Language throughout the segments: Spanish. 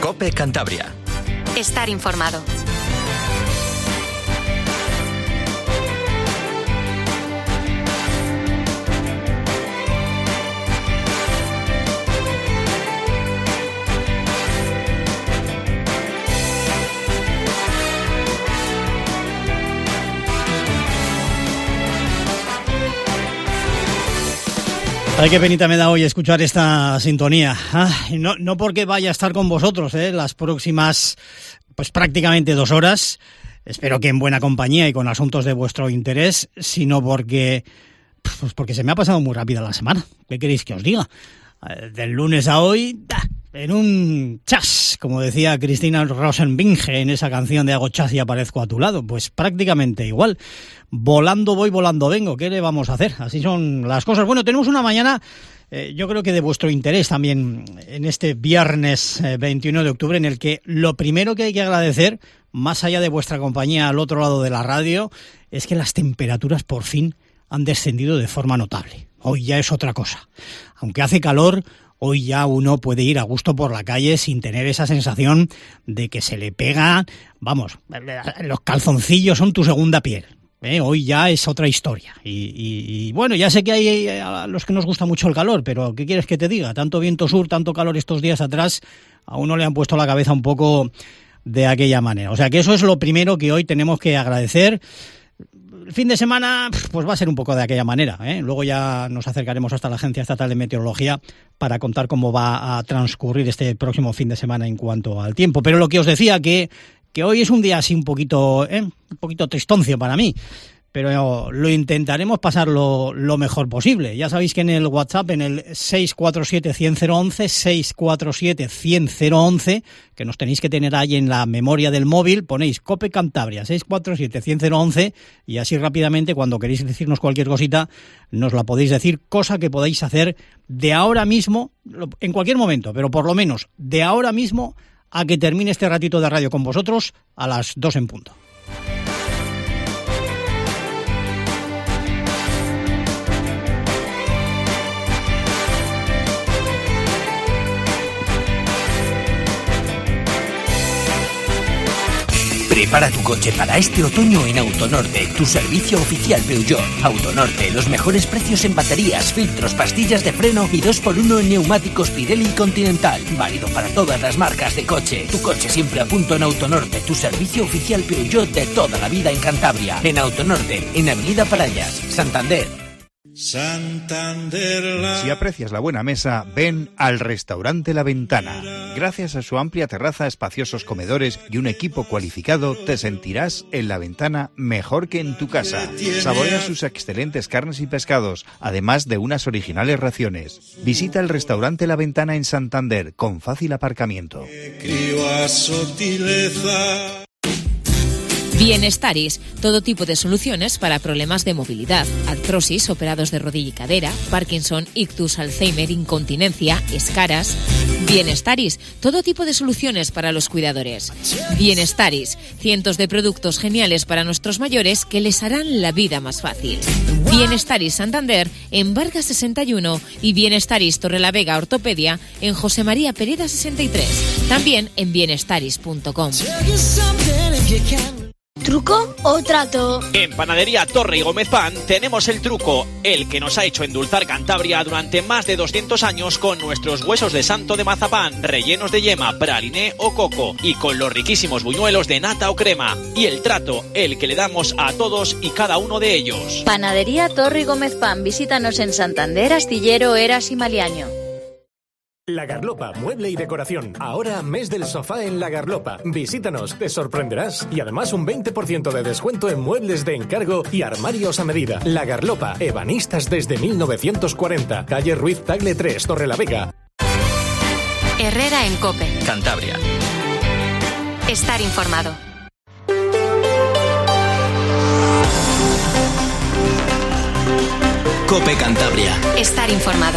COPE Cantabria. Estar informado. Ay, qué penita me da hoy escuchar esta sintonía. No porque vaya a estar con vosotros las próximas, pues prácticamente 2 horas. Espero que en buena compañía y con asuntos de vuestro interés, sino porque se me ha pasado muy rápida la semana. ¿Qué queréis que os diga? Del lunes a hoy, en un chas, como decía Cristina Rosenbinge en esa canción de Hago chas y aparezco a tu lado, pues prácticamente igual. Volando voy, volando vengo. ¿Qué le vamos a hacer? Así son las cosas. Bueno, tenemos una mañana, yo creo que de vuestro interés también, en este viernes 21 de octubre, en el que lo primero que hay que agradecer, más allá de vuestra compañía al otro lado de la radio, es que las temperaturas por fin han descendido de forma notable. Hoy ya es otra cosa. Aunque hace calor, hoy ya uno puede ir a gusto por la calle sin tener esa sensación de que se le pega, vamos, los calzoncillos son tu segunda piel. Hoy ya es otra historia. Y bueno, ya sé que hay a los que nos gusta mucho el calor, pero ¿qué quieres que te diga? Tanto viento sur, tanto calor estos días atrás, a uno le han puesto la cabeza un poco de aquella manera. O sea que eso es lo primero que hoy tenemos que agradecer. El fin de semana pues va a ser un poco de aquella manera, Luego ya nos acercaremos hasta la Agencia Estatal de Meteorología para contar cómo va a transcurrir este próximo fin de semana en cuanto al tiempo. Pero lo que os decía, que hoy es un día así un poquito tristoncio para mí, pero lo intentaremos pasar lo mejor posible. Ya sabéis que en el WhatsApp, en el 647-100-11, 647-100-11, que nos tenéis que tener ahí en la memoria del móvil, ponéis COPE Cantabria, 647-100-11, y así rápidamente, cuando queréis decirnos cualquier cosita, nos la podéis decir, cosa que podáis hacer de ahora mismo, en cualquier momento, pero por lo menos de ahora mismo a que termine este ratito de radio con vosotros a las 2 en punto. Prepara tu coche para este otoño en Autonorte, tu servicio oficial Peugeot. Autonorte, los mejores precios en baterías, filtros, pastillas de freno y 2x1 en neumáticos Pirelli y Continental. Válido para todas las marcas de coche. Tu coche siempre a punto en Autonorte, tu servicio oficial Peugeot de toda la vida en Cantabria. En Autonorte, en Avenida Parallas, Santander. Si aprecias la buena mesa, ven al restaurante La Ventana. Gracias a su amplia terraza, espaciosos comedores y un equipo cualificado, te sentirás en La Ventana mejor que en tu casa. Saborea sus excelentes carnes y pescados, además de unas originales raciones. Visita el restaurante La Ventana en Santander, con fácil aparcamiento. Bienestaris, todo tipo de soluciones para problemas de movilidad, artrosis, operados de rodilla y cadera, Parkinson, ictus, Alzheimer, incontinencia, escaras. Bienestaris, todo tipo de soluciones para los cuidadores. Bienestaris, cientos de productos geniales para nuestros mayores que les harán la vida más fácil. Bienestaris Santander en Vargas 61 y Bienestaris Torrelavega Ortopedia en José María Pereda 63. También en bienestaris.com. ¿Truco o trato? En Panadería Torre y Gómez Pan tenemos el truco, el que nos ha hecho endulzar Cantabria durante más de 200 años con nuestros huesos de santo de mazapán, rellenos de yema, praliné o coco y con los riquísimos buñuelos de nata o crema. Y el trato, el que le damos a todos y cada uno de ellos. Panadería Torre y Gómez Pan, visítanos en Santander, Astillero, Eras y Maliaño. La Garlopa, mueble y decoración. Ahora mes del sofá en La Garlopa. Visítanos, te sorprenderás. Y además un 20% de descuento en muebles de encargo y armarios a medida. La Garlopa, ebanistas desde 1940. Calle Ruiz Tagle 3, Torrelavega. Herrera en COPE. Cantabria. Estar informado. COPE Cantabria. Estar informado.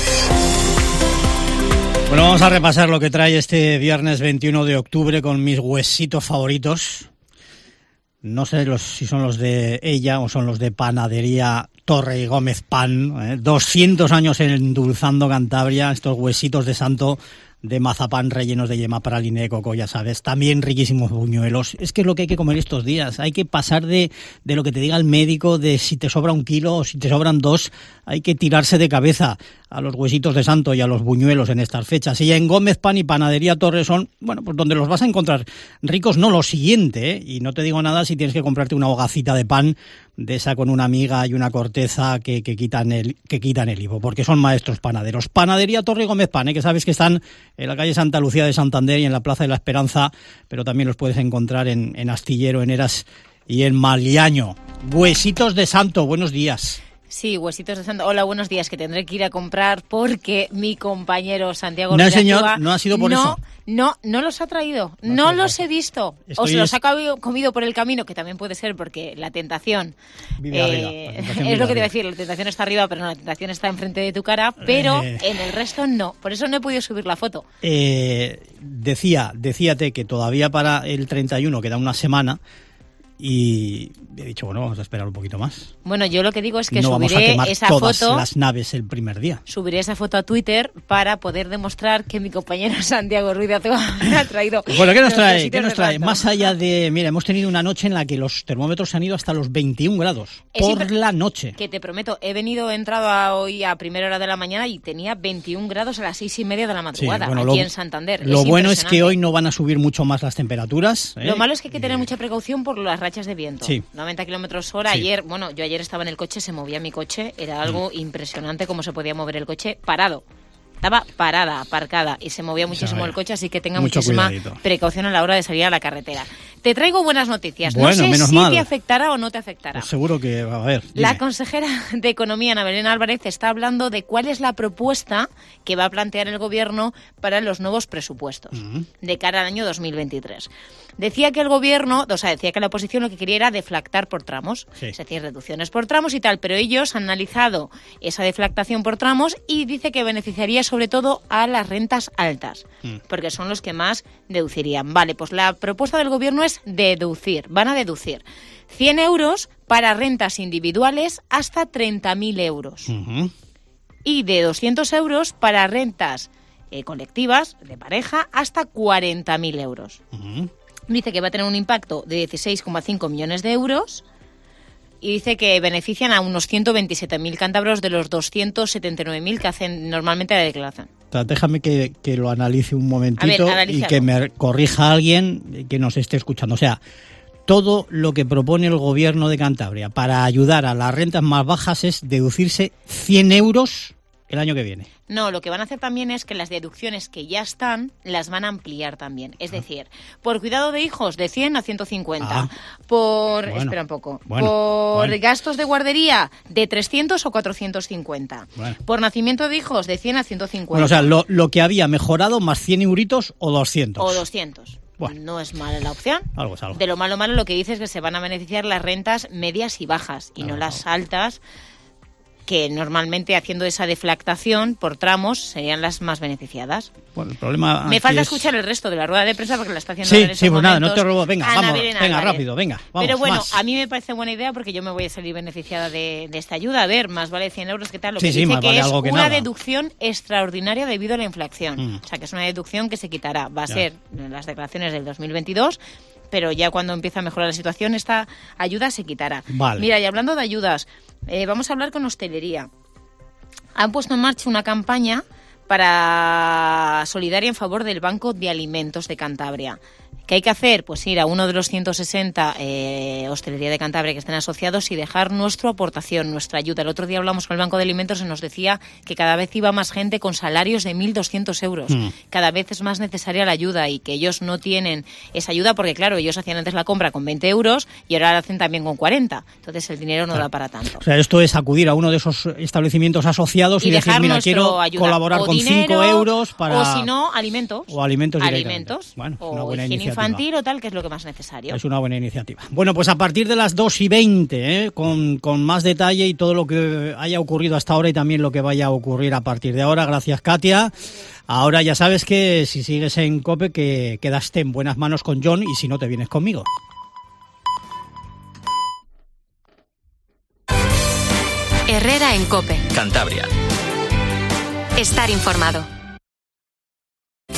Bueno, vamos a repasar lo que trae este viernes 21 de octubre con mis huesitos favoritos. No sé si son los de ella o son los de Panadería Torre y Gómez Pan. 200 años endulzando Cantabria, estos huesitos de santo de mazapán rellenos de yema, praline de coco, ya sabes, también riquísimos buñuelos. Es que es lo que hay que comer estos días, hay que pasar de lo que te diga el médico, de si te sobra 1 kilo o si te sobran 2, hay que tirarse de cabeza a los huesitos de santo y a los buñuelos en estas fechas. Y en Gómez Pan y Panadería Torres son, bueno, pues donde los vas a encontrar ricos, no lo siguiente, ¿eh? Y no te digo nada si tienes que comprarte una hogacita de pan de esa con una miga y una corteza que quitan el hipo, porque son maestros panaderos. Panadería Torre y Gómez Pan, que sabes que están en la calle Santa Lucía de Santander y en la Plaza de la Esperanza, pero también los puedes encontrar en Astillero, en Eras y en Maliaño. Huesitos de santo, buenos días. Sí, huesitos de santo. Hola, buenos días, que tendré que ir a comprar porque mi compañero Santiago... No, señor, no ha sido por eso. No los ha traído, no los he visto. O se los ha comido por el camino, que también puede ser porque la tentación... Vive arriba. Es lo que te iba a decir, la tentación está arriba, pero no, la tentación está enfrente de tu cara, pero en el resto no. Por eso no he podido subir la foto. Decíate que todavía para el 31 queda una semana... Y he dicho, bueno, vamos a esperar un poquito más. Bueno, yo lo que digo es que no subiré vamos a esa todas foto... las naves el primer día. Subiré esa foto a Twitter para poder demostrar que mi compañero Santiago Ruiz de Azúa me ha traído... Bueno, ¿qué nos trae? ¿Qué nos trae? Más allá de... Mira, hemos tenido una noche en la que los termómetros se han ido hasta los 21 grados. Por la noche. Que te prometo, he entrado hoy a primera hora de la mañana y tenía 21 grados a las 6:30 de la madrugada, sí, bueno, aquí en Santander. Lo bueno es que hoy no van a subir mucho más las temperaturas. Lo malo es que hay que tener mucha precaución por las rachas de viento. Sí. 90 kilómetros hora. Sí. Yo ayer estaba en el coche, se movía mi coche, era algo impresionante cómo se podía mover el coche parado. Estaba parada, aparcada, y se movía muchísimo el coche, así que tenga muchísima precaución a la hora de salir a la carretera. Te traigo buenas noticias. Bueno, no sé menos si mal. Te afectará o no te afectará. Pues seguro que, a ver, dime. La consejera de Economía, Ana Belén Álvarez, está hablando de cuál es la propuesta que va a plantear el Gobierno para los nuevos presupuestos de cara al año 2023. Decía que el Gobierno, decía que la oposición lo que quería era deflactar por tramos, es decir, reducciones por tramos y tal, pero ellos han analizado esa deflactación por tramos y dice que beneficiaría sobre todo a las rentas altas, porque son los que más deducirían. Vale, pues la propuesta del Gobierno es van a deducir 100 euros para rentas individuales hasta 30.000 euros y de 200 euros para rentas colectivas de pareja hasta 40.000 euros. Dice que va a tener un impacto de 16,5 millones de euros y dice que benefician a unos 127.000 cántabros de los 279.000 que hacen normalmente la declaración. Déjame que lo analice un momentito y que me corrija alguien que nos esté escuchando. O sea, todo lo que propone el Gobierno de Cantabria para ayudar a las rentas más bajas es deducirse 100 euros el año que viene. No, lo que van a hacer también es que las deducciones que ya están las van a ampliar también. Es decir, por cuidado de hijos de 100 a 150. Espera un poco. Por gastos de guardería de 300 o 450. Por nacimiento de hijos de 100 a 150. Bueno, o sea, lo que había mejorado más 100 euritos o 200. O 200. Bueno, no es mala la opción. Algo es algo. De lo malo lo que dice es que se van a beneficiar las rentas medias y bajas y no las altas, que normalmente haciendo esa deflactación por tramos serían las más beneficiadas. Bueno, el problema me falta escuchar el resto de la rueda de prensa porque la está haciendo en pues nada, no te robo. Venga, rápido, venga. Vamos, pero bueno, más. A mí me parece buena idea porque yo me voy a salir beneficiada de esta ayuda. A ver, más vale 100 euros que tal. Lo que dice que es una deducción extraordinaria debido a la inflación. O sea, que es una deducción que se quitará. Va a ser en las declaraciones del 2022, pero ya cuando empieza a mejorar la situación, esta ayuda se quitará. Vale. Mira, y hablando de ayudas, vamos a hablar con hostelería. Han puesto en marcha una campaña solidaria en favor del Banco de Alimentos de Cantabria. ¿Qué hay que hacer? Pues ir a uno de los 160 hostelería de Cantabria que estén asociados y dejar nuestra aportación, nuestra ayuda. El otro día hablamos con el Banco de Alimentos y nos decía que cada vez iba más gente con salarios de 1.200 euros. Cada vez es más necesaria la ayuda y que ellos no tienen esa ayuda porque, claro, ellos hacían antes la compra con 20 euros y ahora la hacen también con 40. Entonces el dinero no da para tanto. O sea, esto es acudir a uno de esos establecimientos asociados y decir, mira, quiero colaborar con dinero, 5 euros para... O si no, alimentos. O alimentos directamente. Alimentos. Bueno, o una buena iniciativa. Infantil o tal, que es lo que más necesario. Es una buena iniciativa. Bueno, pues a partir de las 2:20, con más detalle y todo lo que haya ocurrido hasta ahora y también lo que vaya a ocurrir a partir de ahora. Gracias, Katia. Ahora ya sabes que si sigues en COPE, que quedaste en buenas manos con John y si no, te vienes conmigo. Herrera en COPE. Cantabria. Estar informado.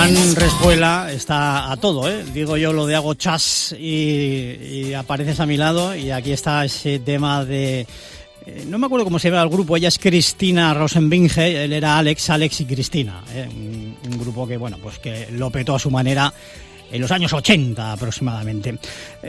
Fran Respuela está a todo, ¿eh? Digo yo lo de hago chas y apareces a mi lado, y aquí está ese tema de... no me acuerdo cómo se llama el grupo, ella es Cristina Rosenbinge, él era Alex y Cristina, un grupo que, bueno, pues que lo petó a su manera en los años 80 aproximadamente.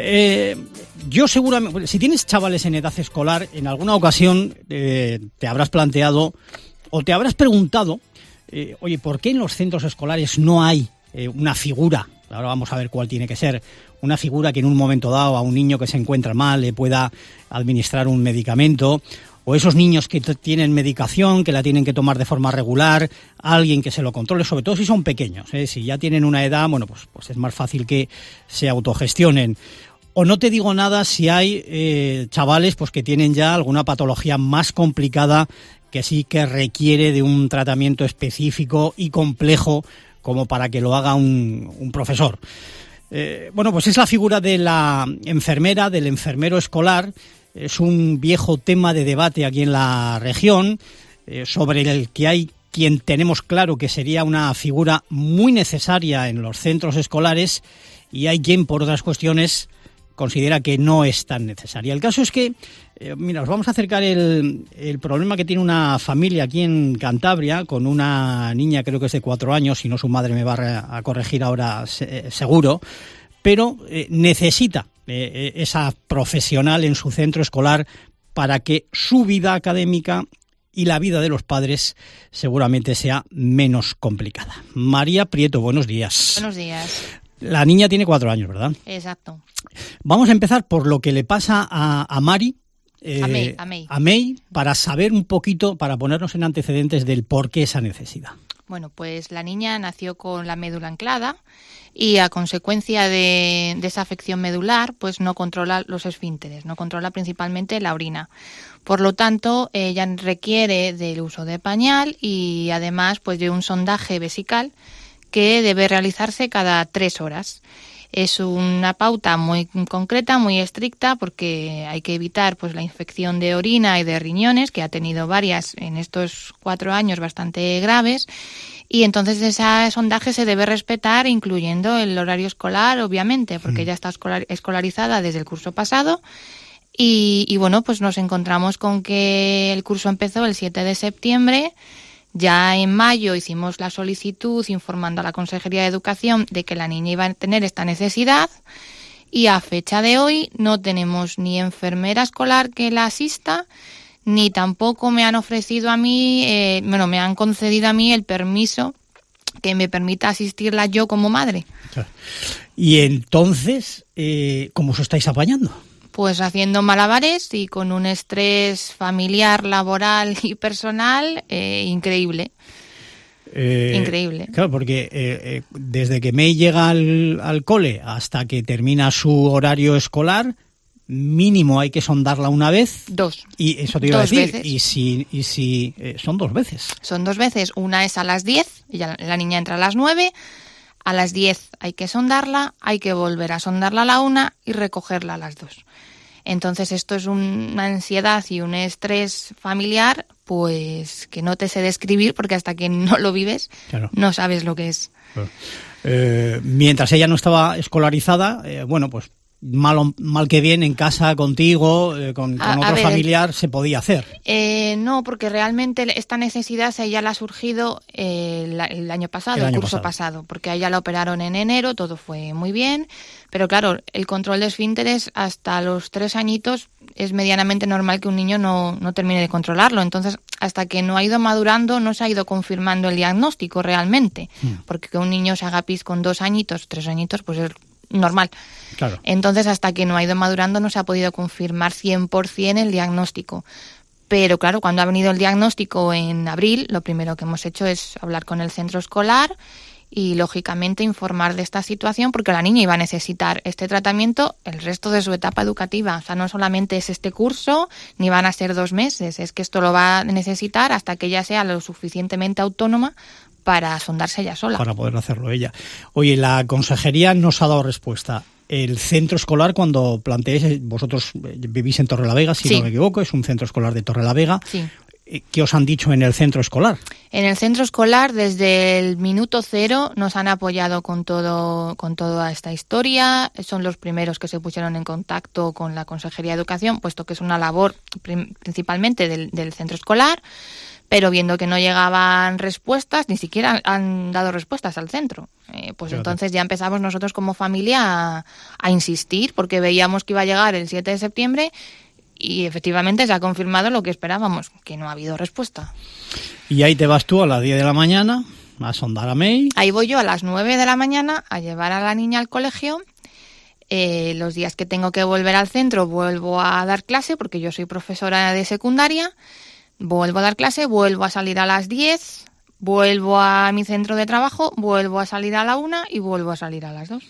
Yo seguramente, si tienes chavales en edad escolar, en alguna ocasión te habrás planteado o te habrás preguntado, oye, ¿por qué en los centros escolares no hay una figura? Ahora vamos a ver cuál tiene que ser. Una figura que en un momento dado a un niño que se encuentra mal le pueda administrar un medicamento, o esos niños que tienen medicación, que la tienen que tomar de forma regular, alguien que se lo controle, sobre todo si son pequeños, si ya tienen una edad, bueno, pues es más fácil que se autogestionen. O no te digo nada si hay chavales pues que tienen ya alguna patología más complicada que sí que requiere de un tratamiento específico y complejo como para que lo haga un profesor. Bueno, pues es la figura de la enfermera, del enfermero escolar. Es un viejo tema de debate aquí en la región, sobre el que hay quien tenemos claro que sería una figura muy necesaria en los centros escolares, y hay quien, por otras cuestiones, considera que no es tan necesaria. El caso es que, mira, os vamos a acercar el problema que tiene una familia aquí en Cantabria, con una niña, creo que es de 4 años, si no su madre me va a corregir ahora seguro, pero necesita esa profesional en su centro escolar para que su vida académica y la vida de los padres seguramente sea menos complicada. María Prieto, buenos días. Buenos días. La niña tiene 4 años, ¿verdad? Exacto. Vamos a empezar por lo que le pasa a Mari. A May, para saber un poquito, para ponernos en antecedentes del por qué esa necesidad. Bueno, pues la niña nació con la médula anclada y a consecuencia de esa afección medular, pues no controla los esfínteres, no controla principalmente la orina. Por lo tanto, ella requiere del uso de pañal y además pues de un sondaje vesical que debe realizarse cada 3 horas. Es una pauta muy concreta, muy estricta, porque hay que evitar pues la infección de orina y de riñones, que ha tenido varias en estos 4 años bastante graves, y entonces ese sondaje se debe respetar, incluyendo el horario escolar, obviamente, porque ya está escolarizada desde el curso pasado. Y bueno, pues nos encontramos con que el curso empezó el 7 de septiembre, ya en mayo hicimos la solicitud informando a la Consejería de Educación de que la niña iba a tener esta necesidad, y a fecha de hoy no tenemos ni enfermera escolar que la asista, ni tampoco me han ofrecido a mí, me han concedido a mí el permiso que me permita asistirla yo como madre. Y entonces, ¿cómo os estáis apañando? Pues haciendo malabares y con un estrés familiar, laboral y personal increíble. Increíble. Claro, porque desde que May llega al cole hasta que termina su horario escolar, mínimo hay que sondarla una vez. 2. Y eso te iba a decir. Veces. Y si son 2 veces. Son 2 veces. Una es a las 10, y la niña entra a las 9. A las 10 hay que sondarla, hay que volver a sondarla a la 1 y recogerla a las 2. Entonces esto es una ansiedad y un estrés familiar pues que no te sé describir, porque hasta que no lo vives, claro, no sabes lo que es. Claro. Mientras ella no estaba escolarizada, bueno, pues mal que bien en casa contigo, con otro familiar, se podía hacer. No, porque realmente esta necesidad a ella le ha surgido el año pasado, el curso pasado, porque a ella la operaron en enero, todo fue muy bien, pero claro, el control de esfínteres hasta los 3 añitos es medianamente normal que un niño no termine de controlarlo. Entonces, hasta que no ha ido madurando, no se ha ido confirmando el diagnóstico realmente, porque que un niño se haga pis con 2 añitos, 3 añitos, pues es normal. Claro. Entonces, hasta que no ha ido madurando, no se ha podido confirmar 100% el diagnóstico. Pero claro, cuando ha venido el diagnóstico en abril, lo primero que hemos hecho es hablar con el centro escolar y, lógicamente, informar de esta situación, porque la niña iba a necesitar este tratamiento el resto de su etapa educativa. O sea, no solamente es este curso, ni van a ser 2 meses, es que esto lo va a necesitar hasta que ella sea lo suficientemente autónoma para sondarse ella sola. Para poder hacerlo ella. Oye, la consejería nos ha dado respuesta. El centro escolar, cuando planteéis, vosotros vivís en Torrelavega, si no me equivoco, es un centro escolar de Torrelavega. Sí. ¿qué os han dicho en el centro escolar? En el centro escolar, desde el minuto cero, nos han apoyado con toda esta historia. Son los primeros que se pusieron en contacto con la Consejería de Educación, puesto que es una labor principalmente del centro escolar, pero viendo que no llegaban respuestas, ni siquiera han dado respuestas al centro. Pues entonces ya empezamos nosotros como familia a insistir, porque veíamos que iba a llegar el 7 de septiembre y efectivamente se ha confirmado lo que esperábamos, que no ha habido respuesta. Y ahí te vas tú a las 10 de la mañana a sondar a May. Ahí voy yo a las 9 de la mañana a llevar a la niña al colegio. Los días que tengo que volver al centro vuelvo a dar clase, porque yo soy profesora de secundaria. Vuelvo a dar clase, vuelvo a salir a las 10, vuelvo a mi centro de trabajo, vuelvo a salir a la 1 y vuelvo a salir a las 2.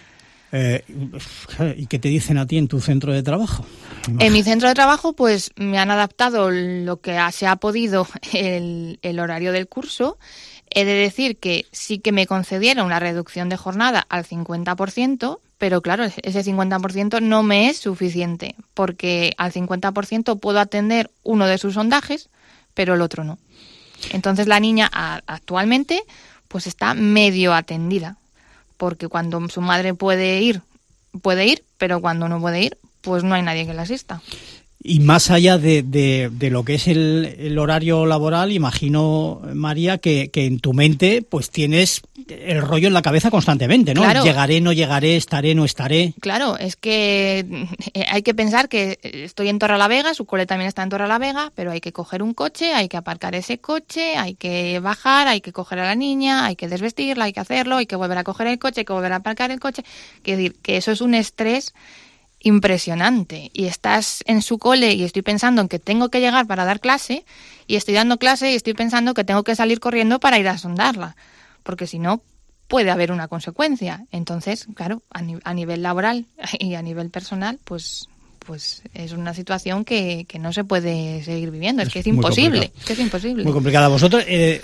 ¿Y qué te dicen a ti en tu centro de trabajo? En mi centro de trabajo, pues me han adaptado lo que se ha podido el horario del curso. He de decir que sí que me concedieron una reducción de jornada al 50%, pero claro, ese 50% no me es suficiente, porque al 50% puedo atender uno de sus sondajes, pero el otro no. Entonces la niña actualmente pues está medio atendida, porque cuando su madre puede ir, pero cuando no puede ir, pues no hay nadie que la asista. Y más allá de lo que es el horario laboral, imagino, María, que en tu mente pues tienes el rollo en la cabeza constantemente, ¿no? Claro. Llegaré, no llegaré, estaré, no estaré. Claro, es que hay que pensar que estoy en Torrelavega, su cole también está en Torrelavega, pero hay que coger un coche, hay que aparcar ese coche, hay que bajar, hay que coger a la niña, hay que desvestirla, hay que hacerlo, hay que volver a coger el coche, hay que volver a aparcar el coche. Quiero decir, que eso es un estrés impresionante, y estás en su cole y estoy pensando en que tengo que llegar para dar clase, y estoy dando clase y estoy pensando que tengo que salir corriendo para ir a sondarla, porque si no puede haber una consecuencia. Entonces, claro, a nivel laboral y a nivel personal, pues es una situación que no se puede seguir viviendo. Es que es imposible. Muy complicada. ¿Vosotros,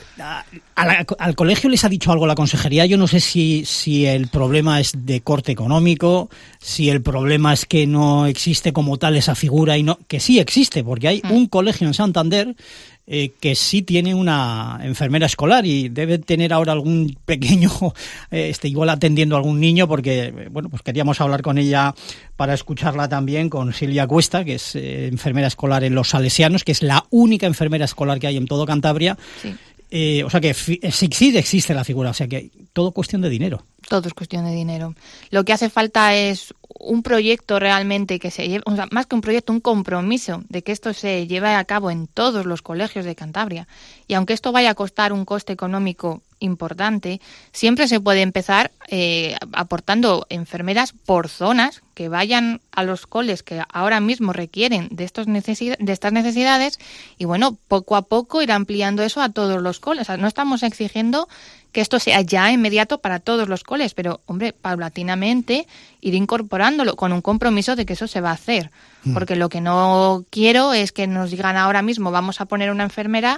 al colegio les ha dicho algo la consejería? Yo no sé si el problema es de corte económico, si el problema es que no existe como tal esa figura, y no, que sí existe, porque hay un colegio en Santander que sí tiene una enfermera escolar, y debe tener ahora algún pequeño, igual atendiendo a algún niño, porque bueno, pues queríamos hablar con ella para escucharla también, con Silvia Cuesta, que es enfermera escolar en Los Salesianos, que es la única enfermera escolar que hay en todo Cantabria. Sí. O sea que sí existe la figura, o sea que todo cuestión de dinero. Todo es cuestión de dinero. Lo que hace falta es un proyecto realmente que se lleve, o sea, más que un proyecto, un compromiso de que esto se lleve a cabo en todos los colegios de Cantabria. Y aunque esto vaya a costar un coste económico importante, siempre se puede empezar aportando enfermeras por zonas que vayan a los coles que ahora mismo requieren de estas necesidades, y bueno, poco a poco ir ampliando eso a todos los coles. O sea, no estamos exigiendo que esto sea ya inmediato para todos los coles, pero, hombre, paulatinamente ir incorporándolo con un compromiso de que eso se va a hacer. Porque lo que no quiero es que nos digan ahora mismo vamos a poner una enfermera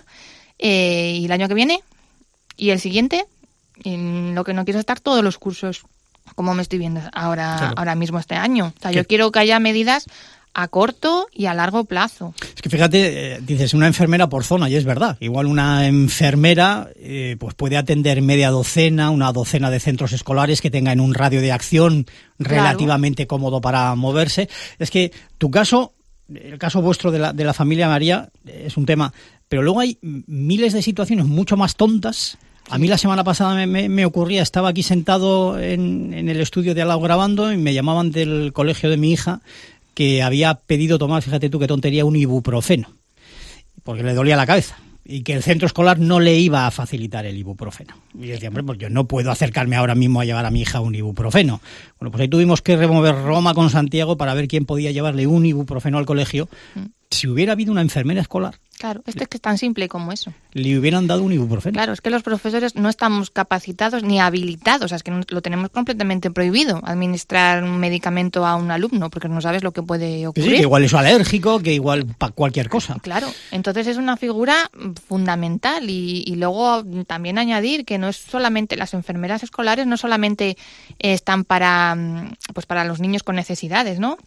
y el año que viene y el siguiente, lo que no quiero es estar todos los cursos como me estoy viendo ahora mismo este año. O sea, yo quiero que haya medidas a corto y a largo plazo. Es que fíjate, dices una enfermera por zona, y es verdad. Igual una enfermera pues puede atender media docena, una docena de centros escolares que tengan un radio de acción relativamente cómodo para moverse. Es que tu caso, el caso vuestro de la familia María, es un tema, pero luego hay miles de situaciones mucho más tontas. A mí la semana pasada me ocurría, estaba aquí sentado en el estudio de al lado grabando, y me llamaban del colegio de mi hija, que había pedido tomar, fíjate tú qué tontería, un ibuprofeno, porque le dolía la cabeza, y que el centro escolar no le iba a facilitar el ibuprofeno. Y decía, hombre, pues yo no puedo acercarme ahora mismo a llevar a mi hija un ibuprofeno. Bueno, pues ahí tuvimos que remover Roma con Santiago para ver quién podía llevarle un ibuprofeno al colegio. Si hubiera habido una enfermera escolar... Claro, es que es tan simple como eso. Le hubieran dado un ibuprofeno. Claro, es que los profesores no estamos capacitados ni habilitados, o sea, es que lo tenemos completamente prohibido, administrar un medicamento a un alumno, porque no sabes lo que puede ocurrir. Sí, que igual es alérgico, que igual para cualquier cosa. Claro, entonces es una figura fundamental, y luego también añadir que no es solamente, las enfermeras escolares no solamente están para los niños con necesidades, ¿no?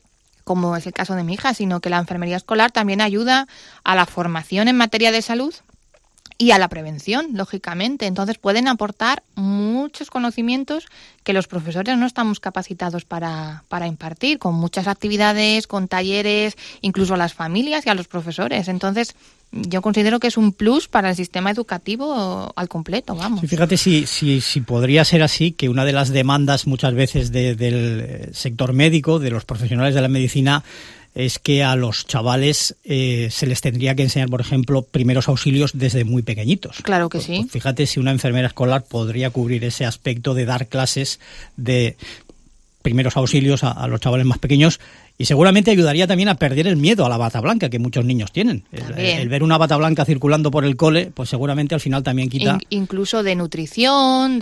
como es el caso de mi hija, sino que la enfermería escolar también ayuda a la formación en materia de salud y a la prevención, lógicamente. Entonces pueden aportar muchos conocimientos que los profesores no estamos capacitados para impartir, con muchas actividades, con talleres, incluso a las familias y a los profesores. Entonces yo considero que es un plus para el sistema educativo al completo, vamos. Sí, fíjate si podría ser así, que una de las demandas muchas veces del sector médico, de los profesionales de la medicina, es que a los chavales se les tendría que enseñar, por ejemplo, primeros auxilios desde muy pequeñitos. Claro que sí. Pues fíjate si una enfermera escolar podría cubrir ese aspecto de dar clases de primeros auxilios a los chavales más pequeños, y seguramente ayudaría también a perder el miedo a la bata blanca que muchos niños tienen. El ver una bata blanca circulando por el cole, pues seguramente al final también quita... Incluso de nutrición,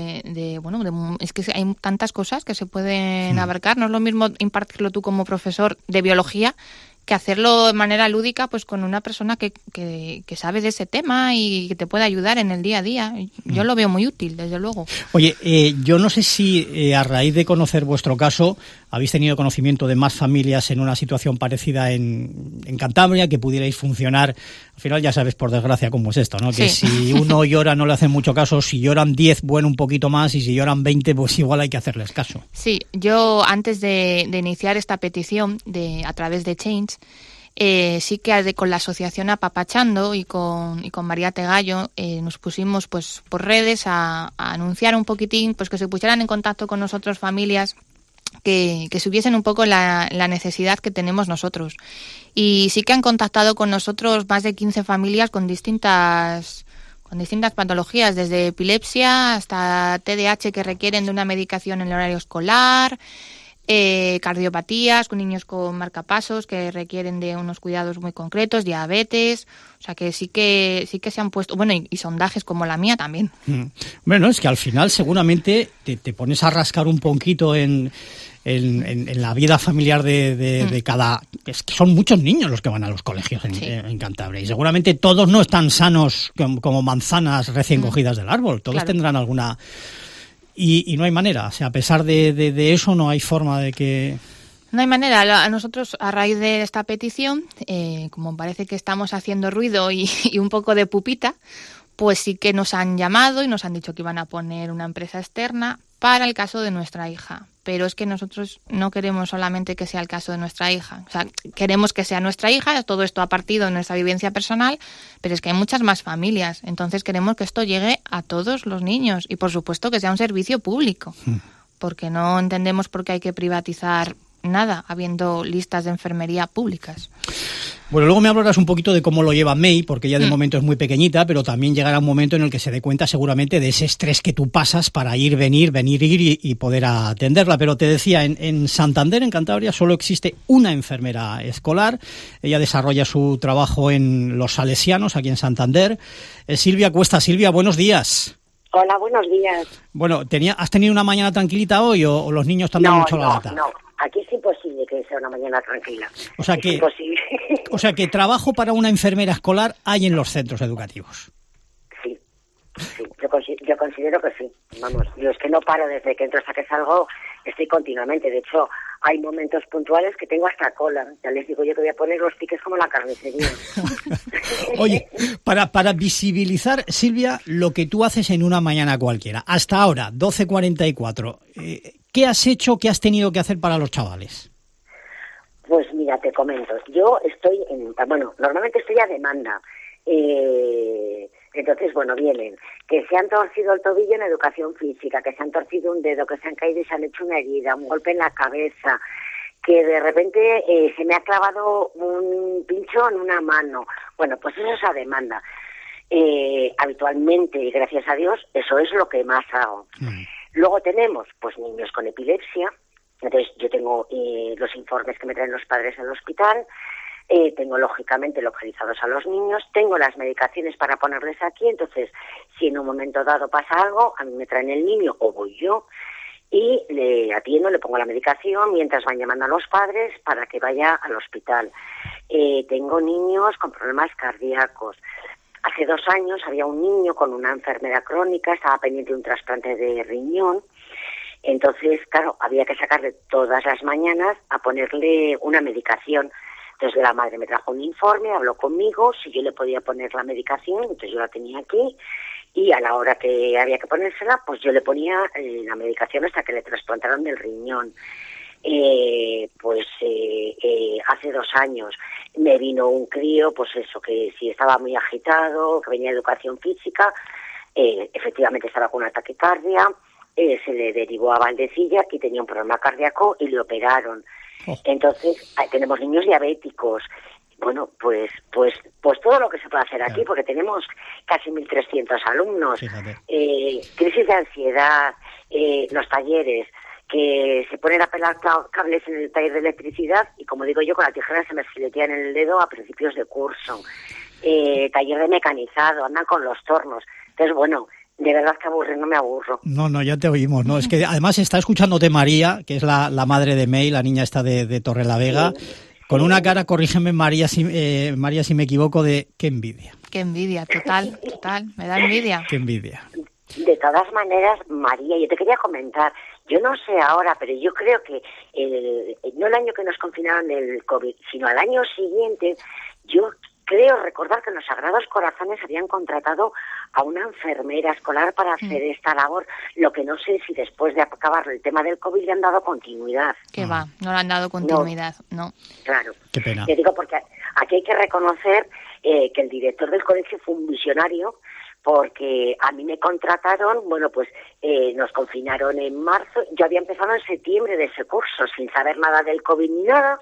es que hay tantas cosas que se pueden abarcar. No es lo mismo impartirlo tú como profesor de biología que hacerlo de manera lúdica, pues con una persona que sabe de ese tema y que te puede ayudar en el día a día. Yo lo veo muy útil, desde luego. Oye, yo no sé si a raíz de conocer vuestro caso habéis tenido conocimiento de más familias en una situación parecida en Cantabria, que pudierais funcionar. Al final ya sabes, por desgracia, cómo es esto, ¿no? Que si uno llora no le hacen mucho caso, si lloran 10, bueno, un poquito más, y si lloran 20, pues igual hay que hacerles caso. Sí, yo antes de iniciar esta petición a través de Change, sí que con la asociación Apapachando y con María Tegallo nos pusimos pues por redes a anunciar un poquitín, pues que se pusieran en contacto con nosotros familias que supiesen un poco la necesidad que tenemos nosotros. Y sí que han contactado con nosotros más de 15 familias con distintas patologías, desde epilepsia hasta TDAH que requieren de una medicación en el horario escolar, cardiopatías, con niños con marcapasos que requieren de unos cuidados muy concretos, diabetes, o sea que sí que se han puesto, bueno, y sondajes como la mía también. Bueno, es que al final seguramente te pones a rascar un poquito en la vida familiar de cada... Es que son muchos niños los que van a los colegios en Cantabria, y seguramente todos no están sanos como manzanas recién cogidas del árbol, todos tendrán alguna... Y no hay manera, o sea, a pesar de eso no hay forma de que... No hay manera. A nosotros, a raíz de esta petición, como parece que estamos haciendo ruido y un poco de pupita, pues sí que nos han llamado y nos han dicho que iban a poner una empresa externa para el caso de nuestra hija. Pero es que nosotros no queremos solamente que sea el caso de nuestra hija. O sea, queremos que sea nuestra hija, todo esto ha partido de nuestra vivencia personal, pero es que hay muchas más familias. Entonces queremos que esto llegue a todos los niños y, por supuesto, que sea un servicio público. Porque no entendemos por qué hay que privatizar nada, habiendo listas de enfermería públicas. Bueno, luego me hablarás un poquito de cómo lo lleva May, porque ella de momento es muy pequeñita, pero también llegará un momento en el que se dé cuenta seguramente de ese estrés que tú pasas para ir, venir y poder atenderla. Pero te decía, en Santander, en Cantabria, solo existe una enfermera escolar. Ella desarrolla su trabajo en Los Salesianos, aquí en Santander. Silvia Cuesta. Silvia, buenos días. Hola, buenos días. Bueno, ¿has tenido una mañana tranquilita hoy o los niños están dando mucho la lata? No, aquí es imposible que sea una mañana tranquila. O sea que trabajo para una enfermera escolar hay en los centros educativos. Sí, yo considero que sí. Vamos, yo es que no paro desde que entro hasta que salgo, estoy continuamente. De hecho, hay momentos puntuales que tengo hasta cola. Ya les digo yo que voy a poner los piques como la carnicería. Oye, para visibilizar, Silvia, lo que tú haces en una mañana cualquiera, hasta ahora, 12:44, ¿qué has hecho, qué has tenido que hacer para los chavales? Pues mira, te comento. Yo estoy normalmente estoy a demanda. Entonces, vienen que se han torcido el tobillo en educación física, que se han torcido un dedo, que se han caído y se han hecho una herida, un golpe en la cabeza, que de repente se me ha clavado un pincho en una mano. Bueno, pues eso es a demanda. Habitualmente, y gracias a Dios, eso es lo que más hago. Luego tenemos, pues, niños con epilepsia. Entonces, yo tengo los informes que me traen los padres al hospital. Tengo, lógicamente, localizados a los niños, tengo las medicaciones para ponerles aquí, entonces, si en un momento dado pasa algo, a mí me traen el niño o voy yo y le atiendo, le pongo la medicación mientras van llamando a los padres para que vaya al hospital. Tengo niños con problemas cardíacos. Hace 2 años había un niño con una enfermedad crónica, estaba pendiente de un trasplante de riñón Entonces, claro, había que sacarle todas las mañanas a ponerle una medicación. Entonces la madre me trajo un informe, habló conmigo, si yo le podía poner la medicación, entonces yo la tenía aquí, y a la hora que había que ponérsela, pues yo le ponía la medicación hasta que le trasplantaron del riñón. Hace 2 años me vino un crío, pues eso, que si estaba muy agitado, que venía de educación física, efectivamente estaba con una taquicardia, se le derivó a Valdecilla y tenía un problema cardíaco y le operaron. Entonces, tenemos niños diabéticos. Bueno, pues todo lo que se puede hacer aquí, porque tenemos casi 1.300 alumnos. Crisis de ansiedad, los talleres, que se ponen a pelar cables en el taller de electricidad y, como digo yo, con la tijera se me filetean en el dedo a principios de curso. Taller de mecanizado, andan con los tornos. Entonces, bueno, de verdad que no me aburro. No, ya te oímos, ¿no? Es que además está escuchándote María, que es la madre de May, la niña esta de Torrelavega, con una cara, corrígeme María si me equivoco, de qué envidia. Qué envidia, total, me da envidia. Qué envidia. De todas maneras, María, yo te quería comentar, yo no sé ahora, pero yo creo que no el año que nos confinaron del COVID, sino al año siguiente, yo creo recordar que en los Sagrados Corazones habían contratado a una enfermera escolar para hacer esta labor. Lo que no sé si después de acabar el tema del COVID le han dado continuidad. Que va, no le han dado continuidad, no. Claro. Qué pena. Te digo porque aquí hay que reconocer que el director del colegio fue un visionario, porque a mí me contrataron, nos confinaron en marzo, yo había empezado en septiembre de ese curso sin saber nada del COVID ni nada.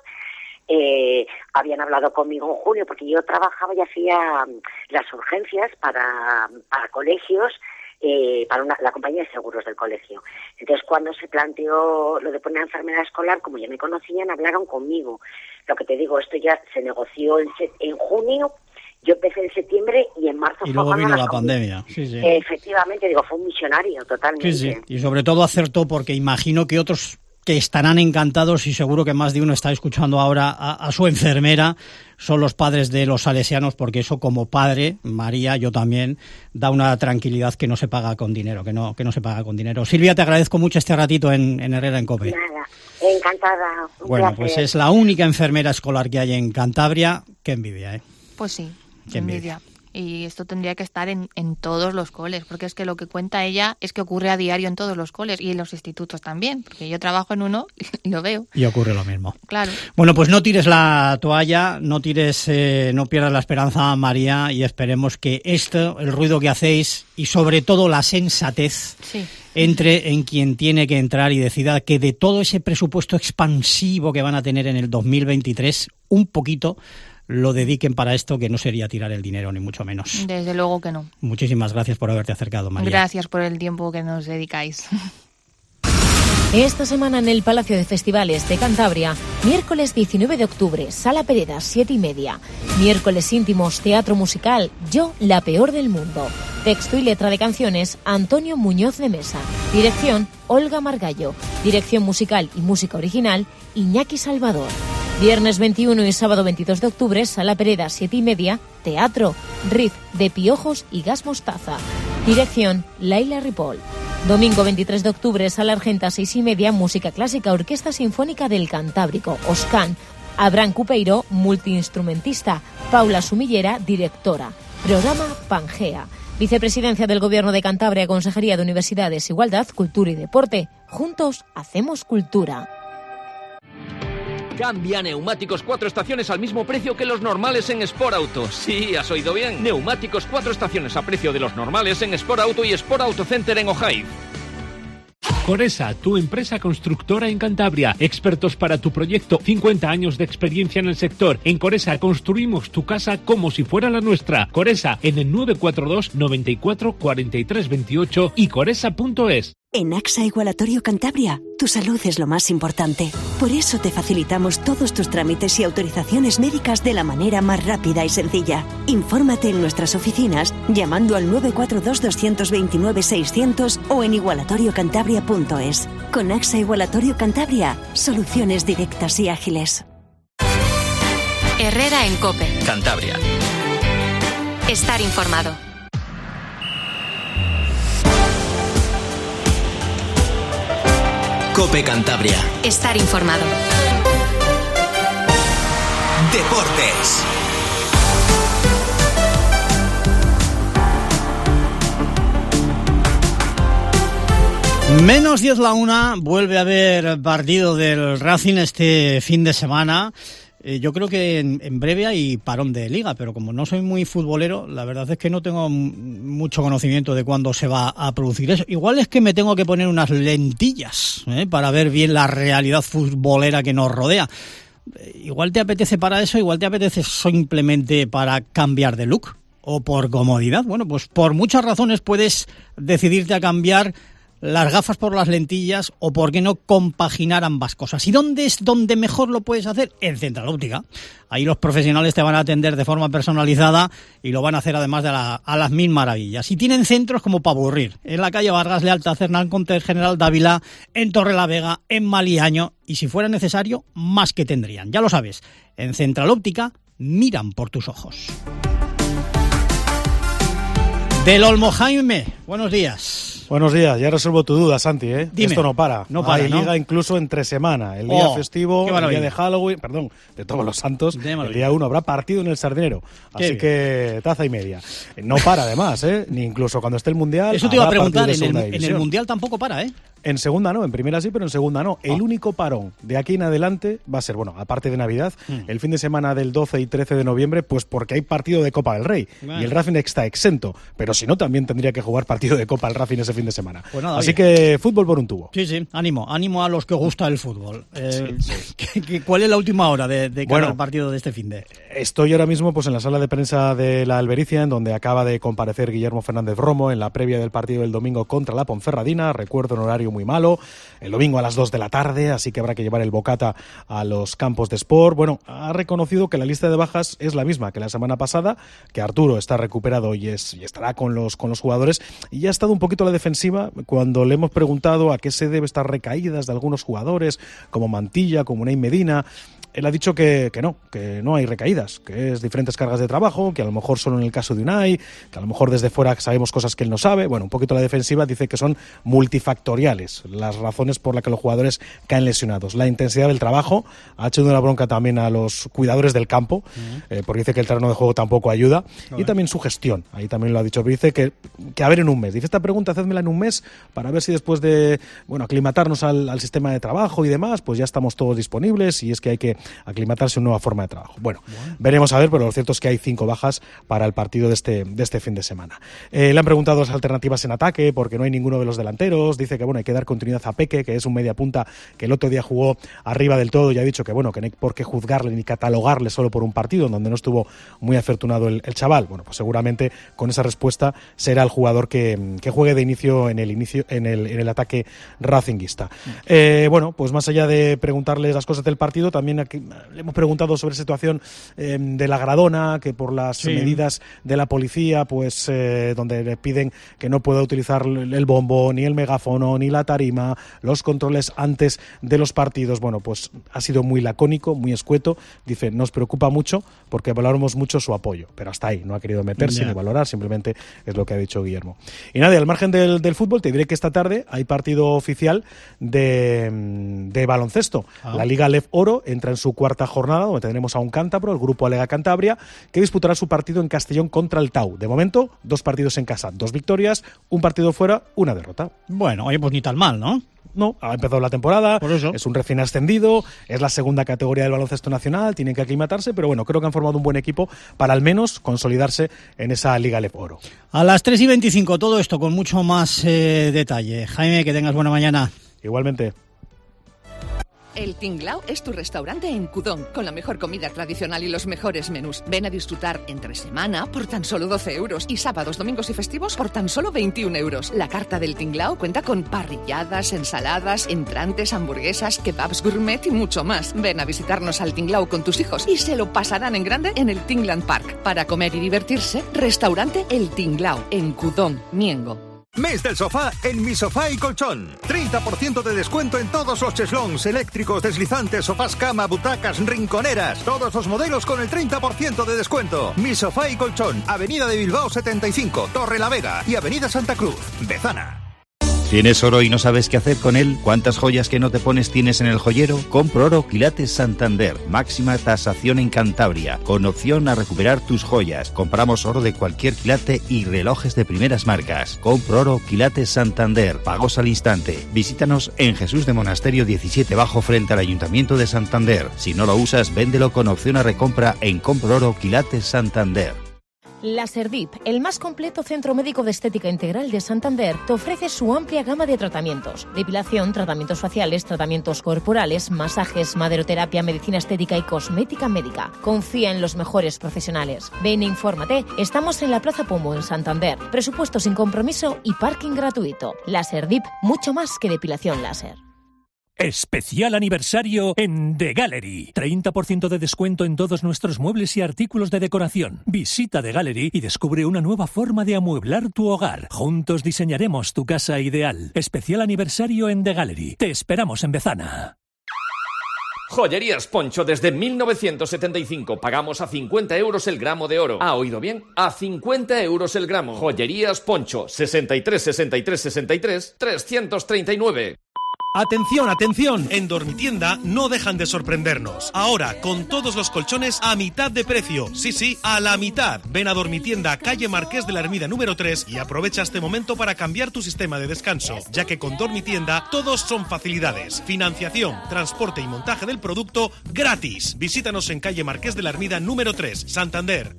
Habían hablado conmigo en junio porque yo trabajaba y hacía las urgencias para colegios, para la compañía de seguros del colegio. Entonces, cuando se planteó lo de poner enfermera escolar, como ya me conocían, hablaron conmigo. Lo que te digo, esto ya se negoció en junio. Yo empecé en septiembre y en marzo y luego vino la pandemia. Sí. Efectivamente, fue un misionario totalmente. Sí. Y sobre todo acertó, porque imagino que otros que estarán encantados, y seguro que más de uno está escuchando ahora a su enfermera, son los padres de los salesianos, porque eso, como padre, María, yo también, da una tranquilidad que no se paga con dinero, que no se paga con dinero. Silvia, te agradezco mucho este ratito en Herrera en COPE. Nada, encantada. Bueno, pues es la única enfermera escolar que hay en Cantabria. Qué envidia, ¿eh? Pues sí, qué envidia. Y esto tendría que estar en todos los coles, porque es que lo que cuenta ella es que ocurre a diario en todos los coles y en los institutos también, porque yo trabajo en uno y lo veo. Y ocurre lo mismo. Claro. Bueno, pues no tires la toalla, no pierdas la esperanza, María, y esperemos que el ruido que hacéis y sobre todo la sensatez entre en quien tiene que entrar y decida que de todo ese presupuesto expansivo que van a tener en el 2023, un poquito lo dediquen para esto, que no sería tirar el dinero, ni mucho menos. Desde luego que no. Muchísimas gracias por haberte acercado, María. Gracias por el tiempo que nos dedicáis. Esta semana en el Palacio de Festivales de Cantabria, miércoles 19 de octubre, Sala Pereda, 7:30. Miércoles íntimos, teatro musical, Yo, la peor del mundo. Texto y letra de canciones, Antonio Muñoz de Mesa. Dirección, Olga Margallo. Dirección musical y música original, Iñaki Salvador. Viernes 21 y sábado 22 de octubre, Sala Pereda, 7:30, teatro, Riff de Piojos y Gas Mostaza. Dirección, Laila Ripoll. Domingo 23 de octubre, Sala Argenta, 6:30, música clásica, Orquesta Sinfónica del Cantábrico, OSCAN. Abraham Cupeiro, multiinstrumentista. Paula Sumillera, directora. Programa Pangea. Vicepresidencia del Gobierno de Cantabria, Consejería de Universidades, Igualdad, Cultura y Deporte. Juntos hacemos cultura. Cambia neumáticos 4 estaciones al mismo precio que los normales en Sport Auto. Sí, has oído bien. Neumáticos 4 estaciones a precio de los normales en Sport Auto y Sport Auto Center en Ojaiz. Coresa, tu empresa constructora en Cantabria. Expertos para tu proyecto, 50 años de experiencia en el sector. En Coresa construimos tu casa como si fuera la nuestra. Coresa, en el 942 94 43 28 y coresa.es. En AXA Igualatorio Cantabria, tu salud es lo más importante. Por eso te facilitamos todos tus trámites y autorizaciones médicas de la manera más rápida y sencilla. Infórmate en nuestras oficinas llamando al 942 229 600 o en igualatoriocantabria.es. Con AXA Igualatorio Cantabria, soluciones directas y ágiles. Herrera en COPE. Cantabria. Estar informado. COPE Cantabria. Estar informado. Deportes. Menos 10 la una, vuelve a haber partido del Racing este fin de semana. Yo creo que en breve hay parón de liga, pero como no soy muy futbolero, la verdad es que no tengo mucho conocimiento de cuándo se va a producir eso. Igual es que me tengo que poner unas lentillas para ver bien la realidad futbolera que nos rodea. Igual te apetece para eso, igual te apetece simplemente para cambiar de look o por comodidad. Bueno, pues por muchas razones puedes decidirte a cambiar las gafas por las lentillas o por qué no compaginar ambas cosas. ¿Y dónde es donde mejor lo puedes hacer? En Central Óptica. Ahí los profesionales te van a atender de forma personalizada y lo van a hacer además a las mil maravillas. Y tienen centros como para aburrir. En la calle Vargas Lealta, Cernán Conter, General Dávila, en Torrelavega, en Maliaño, y si fuera necesario, más que tendrían. Ya lo sabes, en Central Óptica miran por tus ojos. Del Olmo, Jaime, buenos días. Buenos días, ya resuelvo tu duda, Santi, ¿eh? Dime. Esto no para. Hay liga incluso entre semana. El día festivo, el día de Halloween, de todos los santos, el día 1 habrá partido en el Sardinero. Así que taza y media. No para además, Ni incluso cuando esté el Mundial. Eso te iba a preguntar, en el Mundial tampoco para, ¿eh? En segunda no, en primera sí, pero en segunda no. El único parón de aquí en adelante va a ser, bueno, aparte de Navidad, el fin de semana del 12 y 13 de noviembre, pues porque hay partido de Copa del Rey. Y el Racing está exento. Pero si no, también tendría que jugar partido de Copa el Racing ese fin de semana. Pues nada, así que fútbol por un tubo. Sí, ánimo a los que gusta el fútbol. ¿Cuál es la última hora de cada partido de este fin de? Estoy ahora mismo pues en la sala de prensa de la Albericia, en donde acaba de comparecer Guillermo Fernández Romo en la previa del partido del domingo contra la Ponferradina. Recuerdo un horario muy malo, el domingo a las 2 de la tarde, así que habrá que llevar el bocata a los campos de Sport. Bueno, ha reconocido que la lista de bajas es la misma que la semana pasada, que Arturo está recuperado y estará con los jugadores, y ya ha estado un poquito a la defensiva cuando le hemos preguntado a qué se debe estas recaídas de algunos jugadores, como Mantilla, como Unai Medina. Él ha dicho que no hay recaídas, que es diferentes cargas de trabajo, que a lo mejor solo en el caso de Unai, que a lo mejor desde fuera sabemos cosas que él no sabe. Bueno, un poquito la defensiva dice que son multifactoriales las razones por las que los jugadores caen lesionados. La intensidad del trabajo, ha hecho una bronca también a los cuidadores del campo, porque dice que el terreno de juego tampoco ayuda, y también su gestión, ahí también lo ha dicho, pero dice que a ver en un mes. Dice, esta pregunta hacedmela en un mes para ver si después de aclimatarnos al sistema de trabajo y demás, pues ya estamos todos disponibles, y es que hay que aclimatarse a una nueva forma de trabajo. Bueno, veremos a ver, pero lo cierto es que hay 5 bajas para el partido de este fin de semana. Le han preguntado las alternativas en ataque, porque no hay ninguno de los delanteros. Dice que hay que dar continuidad a Peque, que es un media punta que el otro día jugó arriba del todo, y ha dicho que no hay por qué juzgarle ni catalogarle solo por un partido en donde no estuvo muy afortunado el chaval. Bueno, pues seguramente con esa respuesta será el jugador que juegue de inicio en el ataque racinguista. Pues más allá de preguntarles las cosas del partido, también aquí le hemos preguntado sobre la situación de la Gradona, que por las medidas de la policía, pues donde le piden que no pueda utilizar el bombo, ni el megáfono, ni la tarima, los controles antes de los partidos. Bueno, pues ha sido muy lacónico, muy escueto. Dice, nos preocupa mucho porque valoramos mucho su apoyo, pero hasta ahí, no ha querido meterse ni valorar, simplemente es lo que ha dicho Guillermo. Y nada, al margen del fútbol, te diré que esta tarde hay partido oficial de baloncesto. La Liga Lef Oro entra en su cuarta jornada, donde tendremos a un cántabro, el grupo Alega Cantabria, que disputará su partido en Castellón contra el Tau. De momento, 2 partidos en casa, 2 victorias, un partido fuera, 1 derrota. Bueno, oye, pues ni tan mal, ¿no? No, ha empezado la temporada, es un recién ascendido, es la segunda categoría del baloncesto nacional, tienen que aclimatarse, pero bueno, creo que han formado un buen equipo para al menos consolidarse en esa Liga Lef Oro. A las 3:25, todo esto con mucho más detalle. Jaime, que tengas buena mañana. Igualmente. El Tinglao es tu restaurante en Cudón, con la mejor comida tradicional y los mejores menús. Ven a disfrutar entre semana por tan solo 12 euros y sábados, domingos y festivos por tan solo 21 euros. La carta del Tinglao cuenta con parrilladas, ensaladas, entrantes, hamburguesas, kebabs gourmet y mucho más. Ven a visitarnos al Tinglao con tus hijos y se lo pasarán en grande en el Tingland Park. Para comer y divertirse, restaurante El Tinglao, en Cudón, Miengo. Mes del sofá en Mi Sofá y Colchón. 30% de descuento en todos los cheslons, eléctricos, deslizantes, sofás cama, butacas, rinconeras. Todos los modelos con el 30% de descuento. Mi Sofá y Colchón, Avenida de Bilbao 75, Torrelavega y Avenida Santa Cruz, Bezana. ¿Tienes oro y no sabes qué hacer con él? ¿Cuántas joyas que no te pones tienes en el joyero? Compro Oro Quilates Santander. Máxima tasación en Cantabria, con opción a recuperar tus joyas. Compramos oro de cualquier quilate y relojes de primeras marcas. Compro Oro Quilates Santander. Pagos al instante. Visítanos en Jesús de Monasterio 17 Bajo frente al Ayuntamiento de Santander. Si no lo usas, véndelo con opción a recompra en Compro Oro Quilates Santander. Laserdip, el más completo centro médico de estética integral de Santander, te ofrece su amplia gama de tratamientos: depilación, tratamientos faciales, tratamientos corporales, masajes, maderoterapia, medicina estética y cosmética médica. Confía en los mejores profesionales. Ven e infórmate. Estamos en la Plaza Pomo, en Santander. Presupuesto sin compromiso y parking gratuito. Laserdip, mucho más que depilación láser. Especial aniversario en The Gallery. 30% de descuento en todos nuestros muebles y artículos de decoración. Visita The Gallery y descubre una nueva forma de amueblar tu hogar. Juntos diseñaremos tu casa ideal. Especial aniversario en The Gallery. Te esperamos en Bezana. Joyerías Poncho, desde 1975 pagamos a 50 euros el gramo de oro. ¿Ha oído bien? A 50 euros el gramo. Joyerías Poncho, 63 63 63 339. ¡Atención, atención! En Dormitienda no dejan de sorprendernos. Ahora, con todos los colchones a mitad de precio. Sí, a la mitad. Ven a Dormitienda, calle Marqués de la Ermida número 3 y aprovecha este momento para cambiar tu sistema de descanso, ya que con Dormitienda todos son facilidades. Financiación, transporte y montaje del producto gratis. Visítanos en calle Marqués de la Ermida número 3, Santander.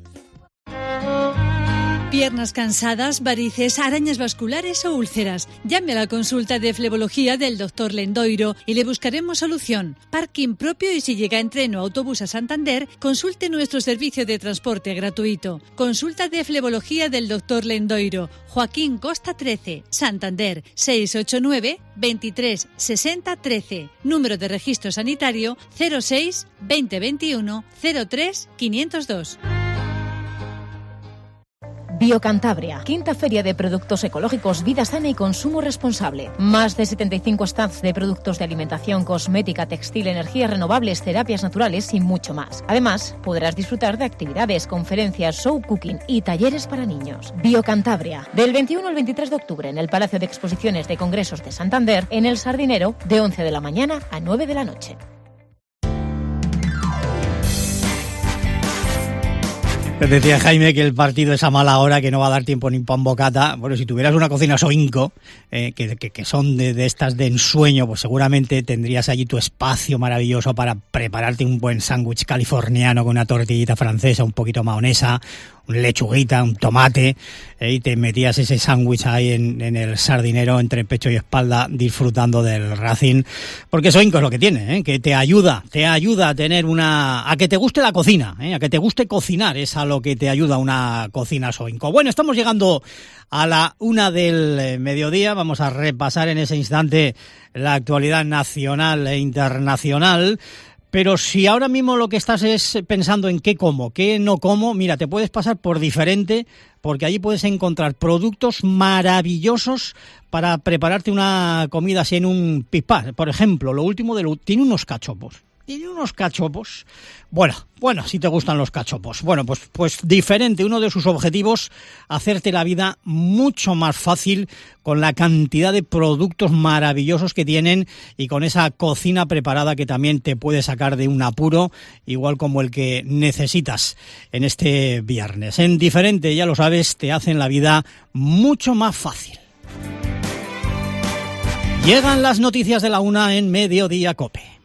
Piernas cansadas, varices, arañas vasculares o úlceras. Llame a la consulta de flebología del Dr. Lendoiro y le buscaremos solución. Parking propio y si llega en tren o autobús a Santander, consulte nuestro servicio de transporte gratuito. Consulta de flebología del Dr. Lendoiro. Joaquín Costa 13, Santander, 689 23 60 13. Número de registro sanitario 06 2021 03 502. Biocantabria, quinta feria de productos ecológicos, vida sana y consumo responsable. Más de 75 stands de productos de alimentación, cosmética, textil, energías renovables, terapias naturales y mucho más. Además, podrás disfrutar de actividades, conferencias, show cooking y talleres para niños. Biocantabria, del 21 al 23 de octubre en el Palacio de Exposiciones de Congresos de Santander, en El Sardinero, de 11 de la mañana a 9 de la noche. Decía Jaime que el partido es a mala hora, que no va a dar tiempo ni pan bocata. Bueno, si tuvieras una cocina Soinco, que son de estas de ensueño, pues seguramente tendrías allí tu espacio maravilloso para prepararte un buen sándwich californiano con una tortillita francesa, un poquito mahonesa, una lechuguita, un tomate, y te metías ese sándwich ahí en el Sardinero, entre pecho y espalda, disfrutando del Racing, porque Soinco es lo que tiene, que te ayuda a tener a que te guste la cocina, a que te guste cocinar, es a lo que te ayuda una cocina Soinco. Bueno, estamos llegando a la 1 del mediodía, vamos a repasar en ese instante la actualidad nacional e internacional. Pero si ahora mismo lo que estás es pensando en qué como, qué no como, mira, te puedes pasar por Diferente, porque allí puedes encontrar productos maravillosos para prepararte una comida así en un pispás. Por ejemplo, lo último tiene unos cachopos. Bueno, si te gustan los cachopos. Bueno, pues Diferente, uno de sus objetivos, hacerte la vida mucho más fácil con la cantidad de productos maravillosos que tienen y con esa cocina preparada que también te puede sacar de un apuro, igual como el que necesitas en este viernes. En Diferente, ya lo sabes, te hacen la vida mucho más fácil. Llegan las noticias de la 1 en Mediodía Cope.